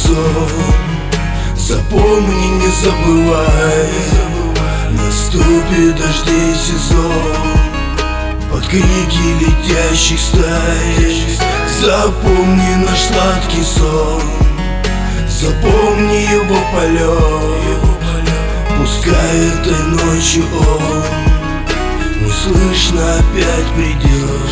сон. Запомни, не забывай, наступит дождей сезон. Под крики летящих стай запомни наш сладкий сон. Запомни его полет, пускай этой ночью он неслышно опять придет.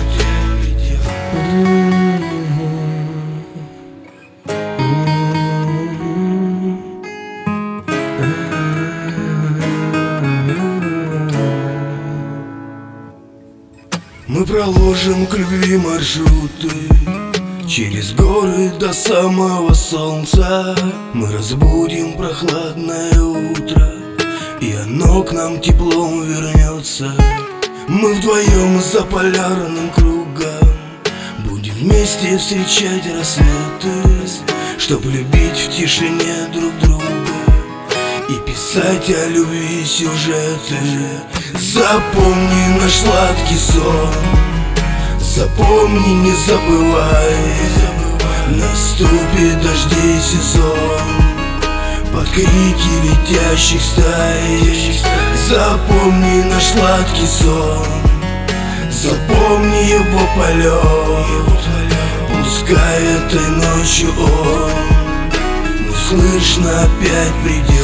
Мы проложим к любви маршруты через горы до самого солнца. Мы разбудим прохладное утро, и оно к нам теплом вернется. Мы вдвоем за полярным кругом будем вместе встречать рассветы, чтоб любить в тишине друг друга и писать о любви сюжеты. Запомни наш сладкий сон, запомни, не забывай, наступит дождей сезон. Под крики летящих стай запомни наш сладкий сон. Запомни его полет, пускай этой ночью он неслышно опять придет.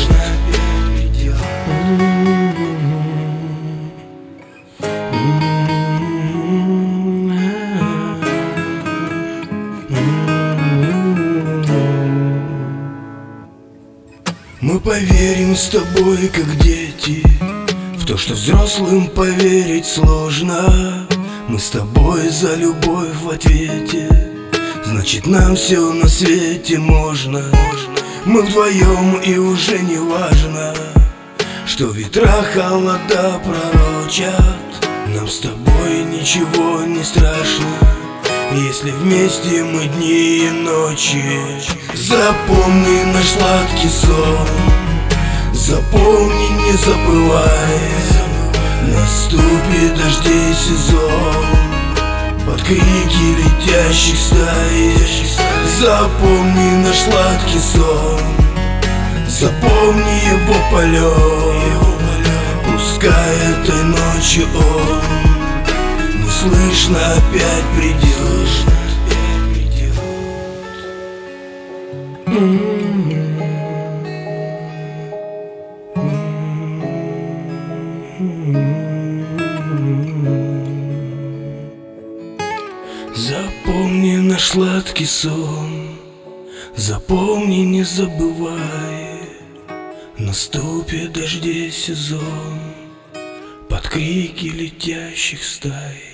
Мы поверим с тобой, как дети, в то, что взрослым поверить сложно. Мы с тобой за любовь в ответе, значит, нам все на свете можно. Мы вдвоем, и уже не важно, что ветра холода пророчат. Нам с тобой ничего не страшно, если вместе мы дни и ночи. Запомни наш сладкий сон, запомни, не забывай, наступит дождей сезон. Под крики летящих стай запомни наш сладкий сон. Запомни его полет, пускай этой ночью он неслышно опять придет. Запомни наш сладкий сон, запомни, не забывай, наступит дождей сезон. Под крики летящих стай